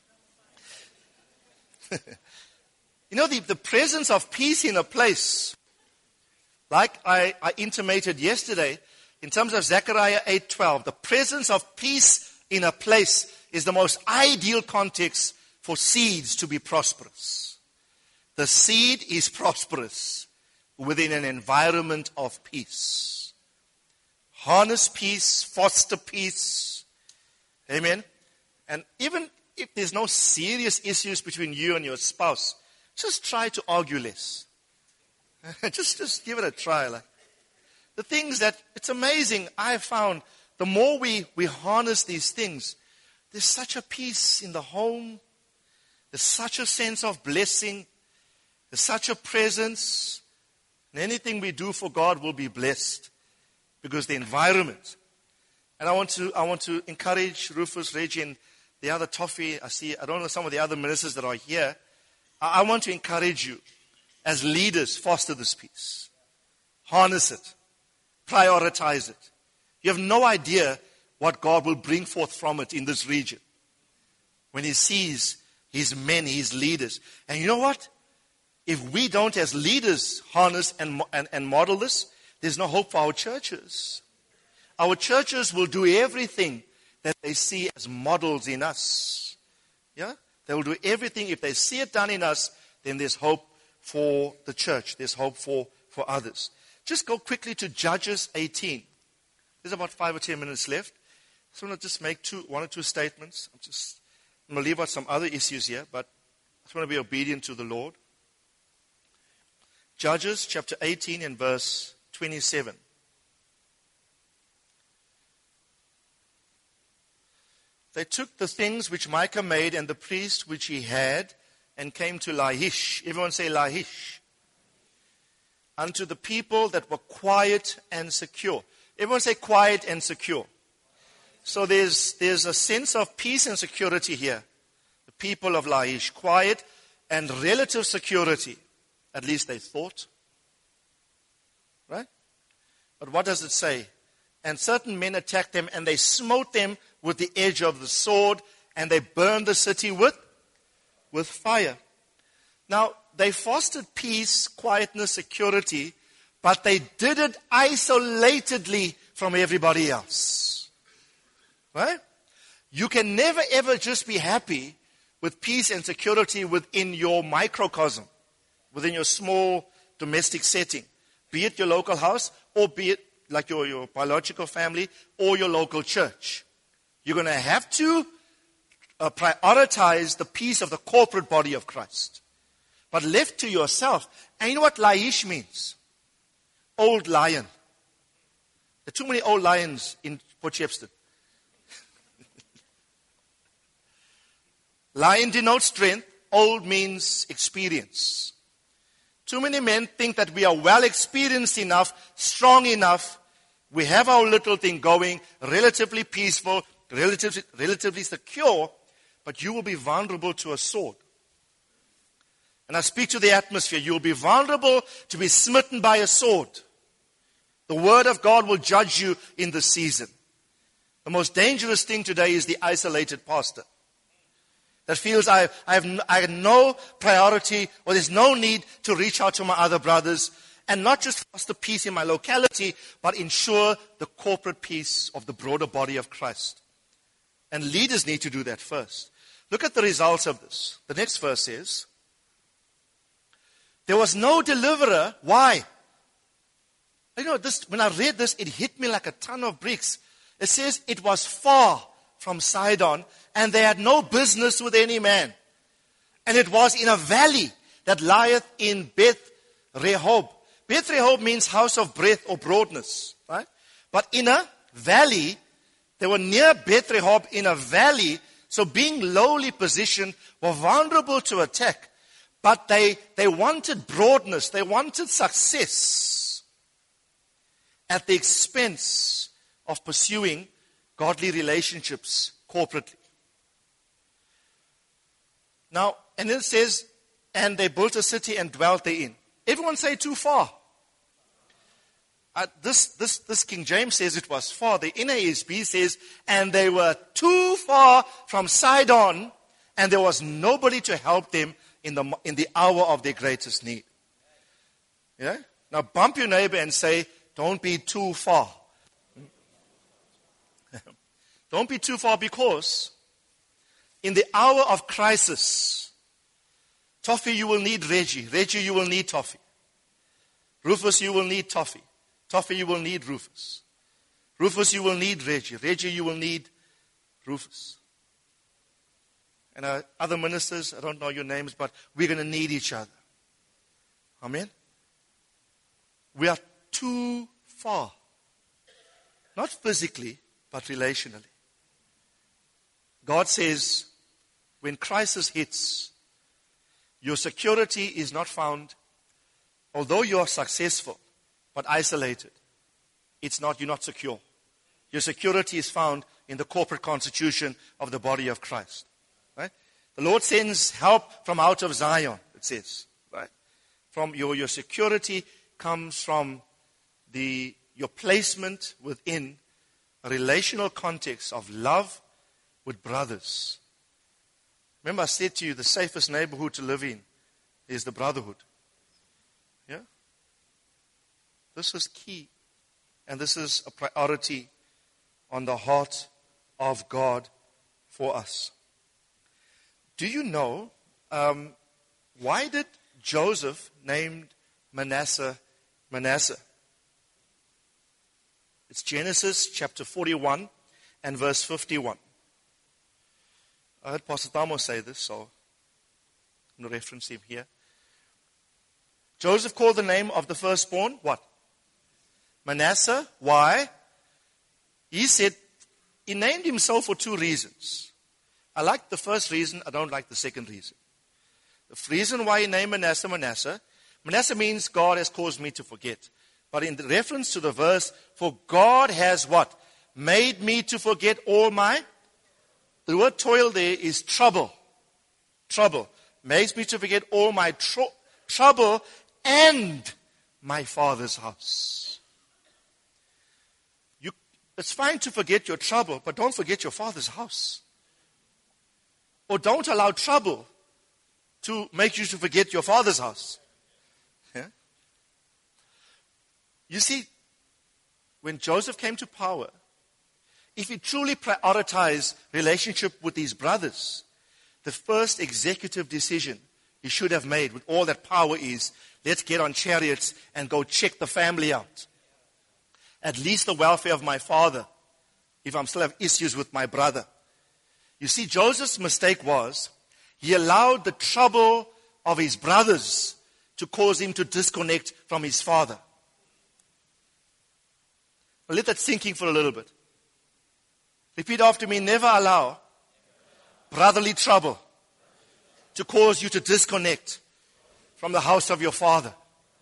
You know, the presence of peace in a place, like I intimated yesterday, in terms of Zechariah 8:12, the presence of peace in a place is the most ideal context for seeds to be prosperous. The seed is prosperous within an environment of peace. Harness peace, foster peace. Amen. And even if there's no serious issues between you and your spouse, just try to argue less. just give it a try. The things that, it's amazing, I found, the more we harness these things, there's such a peace in the home. There's such a sense of blessing. There's such a presence. And anything we do for God will be blessed because the environment. And I want to encourage Rufus, Reggie, and the other Toffee. I don't know some of the other ministers that are here. I want to encourage you as leaders, foster this peace. Harness it. Prioritize it. You have no idea what God will bring forth from it in this region when He sees His men, His leaders. And you know what? If we don't as leaders harness and model this, there's no hope for our churches. Our churches will do everything that they see as models in us. Yeah? They will do everything. If they see it done in us, then there's hope for the church. There's hope for others. Just go quickly to Judges 18. There's about 5 or 10 minutes left. I just want to just make one or two statements. I'm going to leave out some other issues here, but I just want to be obedient to the Lord. Judges chapter 18 and verse 27. They took the things which Micah made and the priest which he had and came to Lachish. Everyone say Lachish. Unto the people that were quiet and secure. Everyone say quiet and secure. So there's a sense of peace and security here. The people of Lachish, quiet and relative security. At least they thought. Right? But what does it say? And certain men attacked them, and they smote them with the edge of the sword, and they burned the city with fire. Now, they fostered peace, quietness, security, but they did it isolatedly from everybody else. Right? You can never ever just be happy with peace and security within your microcosm, within your small domestic setting, be it your local house or be it like your biological family or your local church. You're going to have to prioritize the peace of the corporate body of Christ. But left to yourself, and you know what Lachish means? Old lion. There are too many old lions in Port Shepstone. Lion denotes strength. Old means experience. Too many men think that we are well experienced enough, strong enough. We have our little thing going, relatively peaceful, relatively secure, but you will be vulnerable to a sword. And I speak to the atmosphere. You will be vulnerable to be smitten by a sword. The word of God will judge you in this season. The most dangerous thing today is the isolated pastor that feels I have no priority, or there's no need to reach out to my other brothers and not just foster peace in my locality, but ensure the corporate peace of the broader body of Christ. And leaders need to do that first. Look at the results of this. The next verse says, there was no deliverer. Why? You know, when I read this, it hit me like a ton of bricks. It says it was far from Sidon, and they had no business with any man. And it was in a valley that lieth in Beth Rehob. Beth Rehob means house of breadth or broadness, right? But in a valley, they were near Beth Rehob in a valley, so being lowly positioned, were vulnerable to attack. But they wanted broadness, they wanted success at the expense of pursuing godly relationships corporately. Now, and then it says, and they built a city and dwelt therein. Everyone say too far. This King James says it was far. The NASB says, and they were too far from Sidon, and there was nobody to help them in the hour of their greatest need. Yeah? Now bump your neighbor and say, don't be too far. Don't be too far, because in the hour of crisis, Toffee, you will need Reggie. Reggie, you will need Toffee. Rufus, you will need Toffee. Toffee, you will need Rufus. Rufus, you will need Reggie. Reggie, you will need Rufus. And other ministers, I don't know your names, but we're going to need each other. Amen? We are too far. Not physically, but relationally. God says, when crisis hits, your security is not found, although you are successful, but isolated. You're not secure. Your security is found in the corporate constitution of the body of Christ. Right? The Lord sends help from out of Zion, it says. Right? From your security comes from your placement within a relational context of love with brothers. Remember I said to you, the safest neighborhood to live in is the brotherhood. Yeah? This is key. And this is a priority on the heart of God for us. Do you know why did Joseph name Manasseh Manasseh? It's Genesis chapter 41 and verse 51. I heard Pastor Tamo say this, so I'm going to reference him here. Joseph called the name of the firstborn, what? Manasseh. Why? He said, he named himself for two reasons. I like the first reason, I don't like the second reason. The reason why he named Manasseh Manasseh, Manasseh means God has caused me to forget. But in the reference to the verse, for God has what? Made me to forget all my, the word toil there is trouble. Trouble. Makes me to forget all my trouble and my father's house. It's fine to forget your trouble, but don't forget your father's house. Or don't allow trouble to make you to forget your father's house. Yeah? You see, when Joseph came to power, if he truly prioritized relationship with his brothers, the first executive decision he should have made with all that power is, let's get on chariots and go check the family out. At least the welfare of my father, if I'm still have issues with my brother. You see, Joseph's mistake was, he allowed the trouble of his brothers to cause him to disconnect from his father. Now let that sink in for a little bit. Repeat after me, never allow brotherly trouble to cause you to disconnect from the house of your father.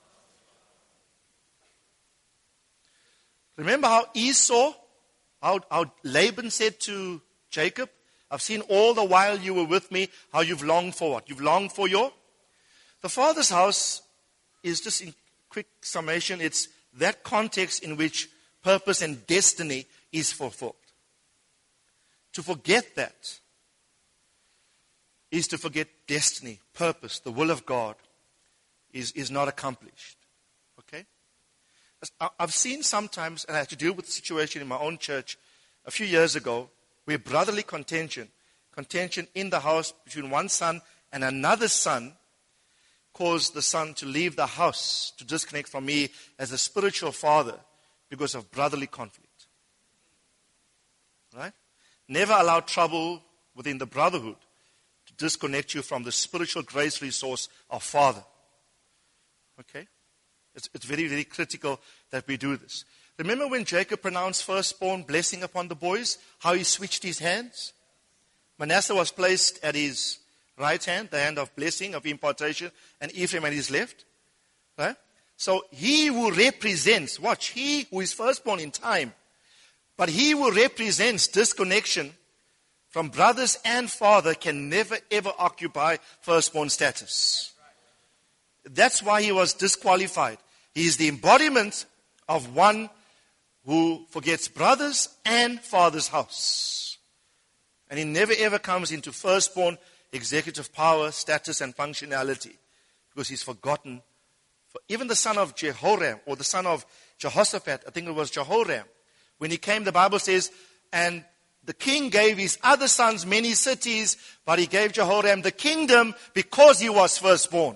Remember how Esau, how Laban said to Jacob, I've seen all the while you were with me, how you've longed for what? You've longed for your? The father's house is, just in quick summation, it's that context in which purpose and destiny is fulfilled. To forget that is to forget destiny, purpose, the will of God is not accomplished. Okay? I've seen sometimes, and I had to deal with the situation in my own church a few years ago, where brotherly contention in the house between one son and another son, caused the son to leave the house, to disconnect from me as a spiritual father because of brotherly conflict. Right? Never allow trouble within the brotherhood to disconnect you from the spiritual grace resource of Father. Okay? It's very, very critical that we do this. Remember when Jacob pronounced firstborn blessing upon the boys, how he switched his hands? Manasseh was placed at his right hand, the hand of blessing, of impartation, and Ephraim at his left. Right? So he who represents, he who is firstborn in time, but he who represents disconnection from brothers and father can never ever occupy firstborn status. That's why he was disqualified. He is the embodiment of one who forgets brothers and father's house. And he never ever comes into firstborn executive power, status, and functionality because he's forgotten. Even the son of Jehoram, or the son of Jehoshaphat, I think it was Jehoram, when he came, the Bible says, and the king gave his other sons many cities, but he gave Jehoram the kingdom because he was firstborn.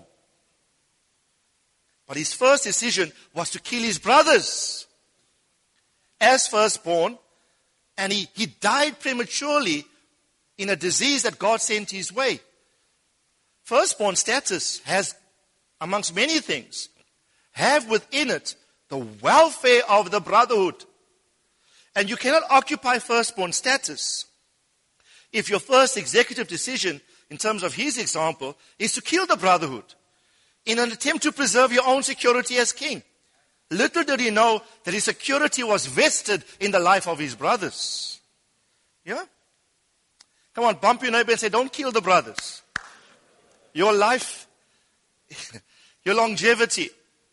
But his first decision was to kill his brothers as firstborn, and he died prematurely in a disease that God sent his way. Firstborn status has, amongst many things, have within it the welfare of the brotherhood. And you cannot occupy firstborn status if your first executive decision, in terms of his example, is to kill the brotherhood in an attempt to preserve your own security as king. Little did he know that his security was vested in the life of his brothers. Yeah? Come on, bump your neighbor and say, don't kill the brothers. Your life, your longevity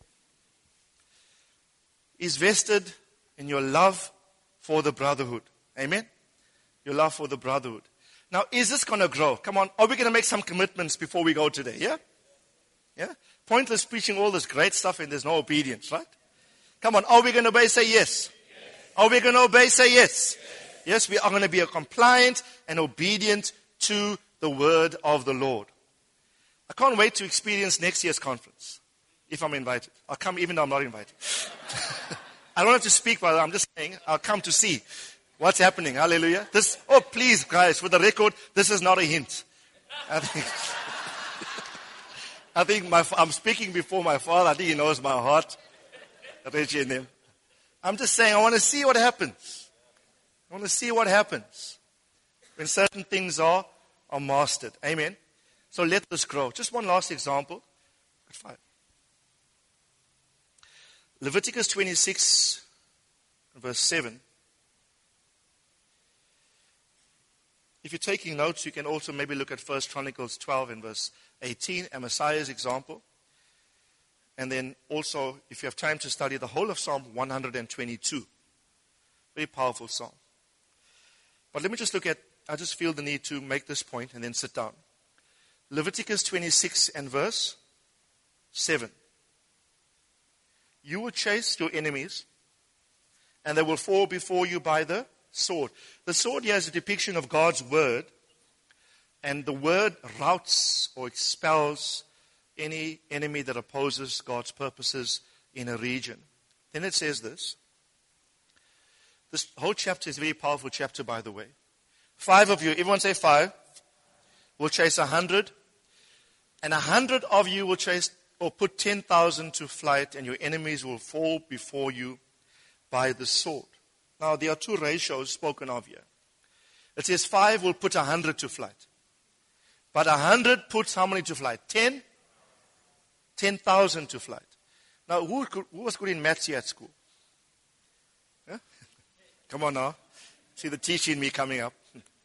is vested in your love for the brotherhood. Amen? Your love for the brotherhood. Now, is this going to grow? Come on, are we going to make some commitments before we go today? Yeah? Yeah? Pointless preaching all this great stuff and there's no obedience, right? Come on, are we going to obey? Say yes. Are we going to obey? Say yes. Yes, we are going to be compliant and obedient to the word of the Lord. I can't wait to experience next year's conference, if I'm invited. I'll come even though I'm not invited. I don't have to speak, brother. I'm just saying I'll come to see what's happening. Hallelujah. Please, guys, for the record, this is not a hint. I think I'm speaking before my father. I think he knows my heart. I'm just saying I want to see what happens. I want to see what happens when certain things are mastered. Amen. So let this grow. Just one last example. Leviticus 26, verse 7. If you're taking notes, you can also maybe look at 1 Chronicles 12 and verse 18, Amaziah's example. And then also, if you have time to study the whole of Psalm 122. Very powerful psalm. But let me just I just feel the need to make this point and then sit down. Leviticus 26 and verse 7. You will chase your enemies, and they will fall before you by the sword. The sword here is a depiction of God's word, and the word routs or expels any enemy that opposes God's purposes in a region. Then it says this. This whole chapter is a very powerful chapter, by the way. 5 of you, everyone say 5, will chase 100. And 100 of you will chase or put 10,000 to flight, and your enemies will fall before you by the sword. Now, there are 2 ratios spoken of here. It says 5 will put 100 to flight. But 100 puts how many to flight? 10? 10,000 to flight. Now, who was good in maths here at school? Yeah? Come on now. See the teacher in me coming up.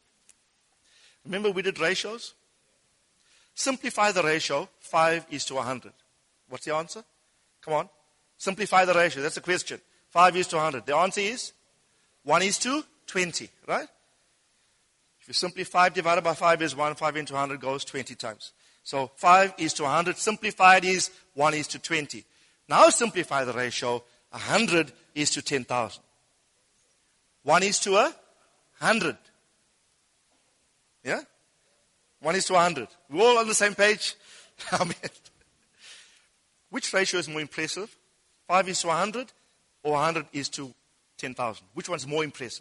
Remember we did ratios? Simplify the ratio, 5 is to 100. What's the answer? Come on. Simplify the ratio. That's the question. 5 is to 100. The answer is 1 is to 20, right? If you simply 5 divided by 5 is 1, 5 into 100 goes 20 times. So 5 is to 100. Simplified is 1 is to 20. Now simplify the ratio. 100 is to 10,000. 1 is to 100. Yeah? 1 is to 100. We're all on the same page? Amen. Which ratio is more impressive? 5 is to 100 or 100 is to 10,000? Which one's more impressive?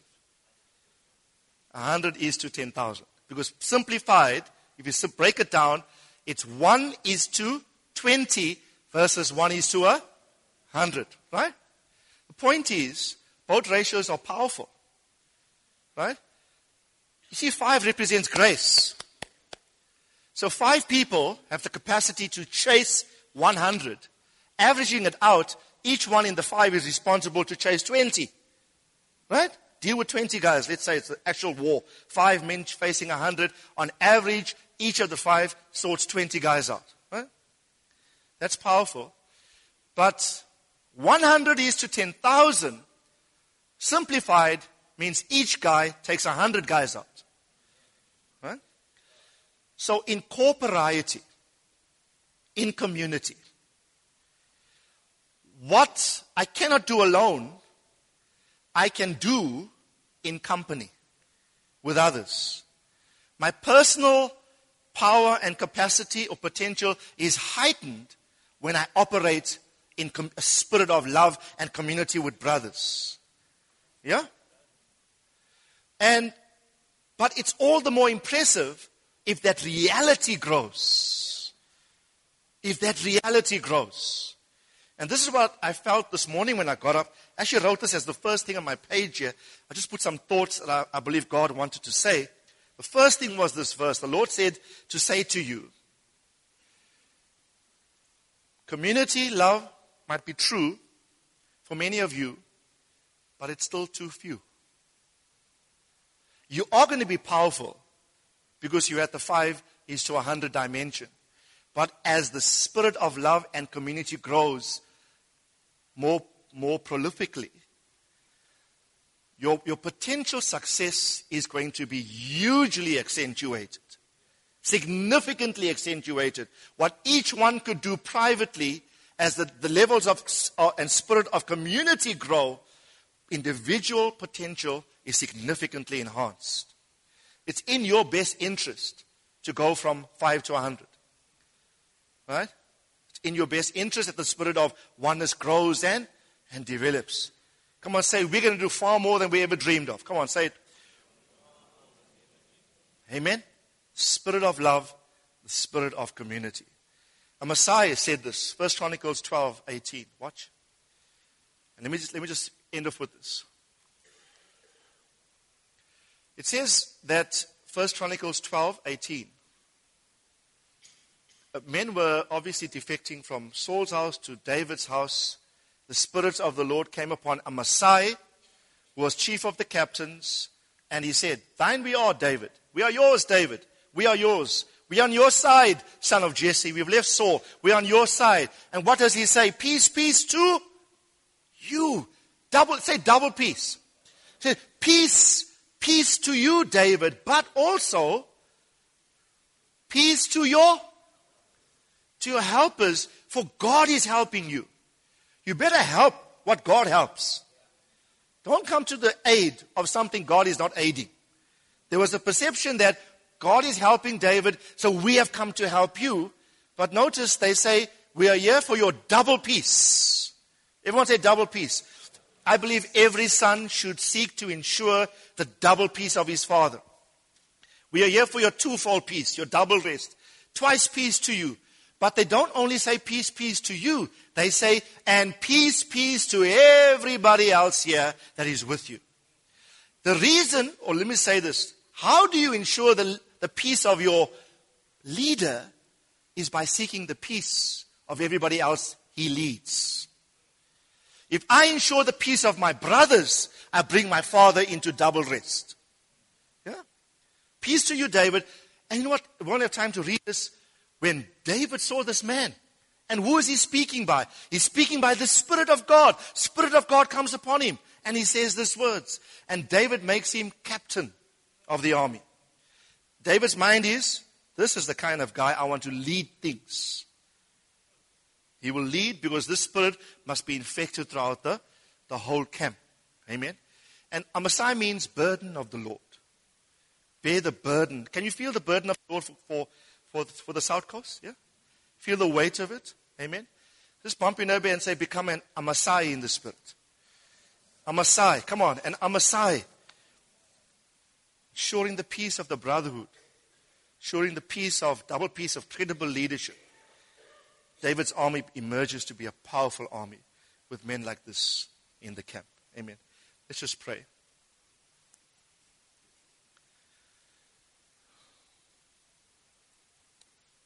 100 is to 10,000. Because simplified, if you break it down, it's 1 is to 20 versus 1 is to 100. Right? The point is, both ratios are powerful. Right? You see, 5 represents grace. So 5 people have the capacity to chase 100. Averaging it out, each one in the 5 is responsible to chase 20. Right? Deal with 20 guys. Let's say it's an actual war. 5 men facing 100. On average, each of the 5 sorts 20 guys out. Right? That's powerful. But 100 is to 10,000. Simplified means each guy takes 100 guys out. Right? So in corporality, in community, what I cannot do alone, I can do in company with others. My personal power and capacity or potential is heightened when I operate in a spirit of love and community with brothers. Yeah? But it's all the more impressive if that reality grows. If that reality grows. And this is what I felt this morning when I got up. I actually wrote this as the first thing on my page here. I just put some thoughts that I believe God wanted to say. The first thing was this verse. The Lord said to say to you, community love might be true for many of you, but it's still too few. You are going to be powerful because you're at the 5 is to 100 dimension. But as the spirit of love and community grows more prolifically, your potential success is going to be hugely accentuated, significantly accentuated. What each one could do privately, as the levels of and spirit of community grow, individual potential is significantly enhanced. It's in your best interest to go from 5 to 100. Right? It's in your best interest that the spirit of oneness grows and develops. Come on, say, we're going to do far more than we ever dreamed of. Come on, say it. Amen? Spirit of love, the spirit of community. A Messiah said this, 1 Chronicles 12:18. Watch. And let me just end off with this. It says that 1 Chronicles 12:18. Men were obviously defecting from Saul's house to David's house. The Spirit of the Lord came upon Amasai, who was chief of the captains, and he said, "Thine we are, David. We are yours, David. We are yours. We are on your side, son of Jesse. We've left Saul. We are on your side." And what does he say? Peace, peace to you. Say double peace. Say, peace, peace to you, David, but also peace to your helpers, for God is helping you. You better help what God helps. Don't come to the aid of something God is not aiding. There was a perception that God is helping David, so we have come to help you. But notice they say, we are here for your double peace. Everyone say double peace. I believe every son should seek to ensure the double peace of his father. We are here for your twofold peace, your double rest. Twice peace to you. But they don't only say peace, peace to you. They say, and peace, peace to everybody else here that is with you. The reason, or let me say this, how do you ensure the peace of your leader is by seeking the peace of everybody else he leads. If I ensure the peace of my brothers, I bring my father into double rest. Yeah? Peace to you, David. And you know what? We won't have time to read this. When David saw this man, and who is he speaking by? He's speaking by the Spirit of God. Spirit of God comes upon him, and he says these words. And David makes him captain of the army. David's mind is, this is the kind of guy I want to lead things. He will lead because this spirit must be infected throughout the whole camp. Amen. And Amasai means burden of the Lord. Bear the burden. Can you feel the burden of the Lord for the South Coast? Yeah? Feel the weight of it? Amen. Just bump your neighbor and say, become an Amasai in the spirit. Amasai, come on, an Amasai. Ensuring the peace of the brotherhood. Ensuring the peace of, double peace of credible leadership. David's army emerges to be a powerful army with men like this in the camp. Amen. Let's just pray.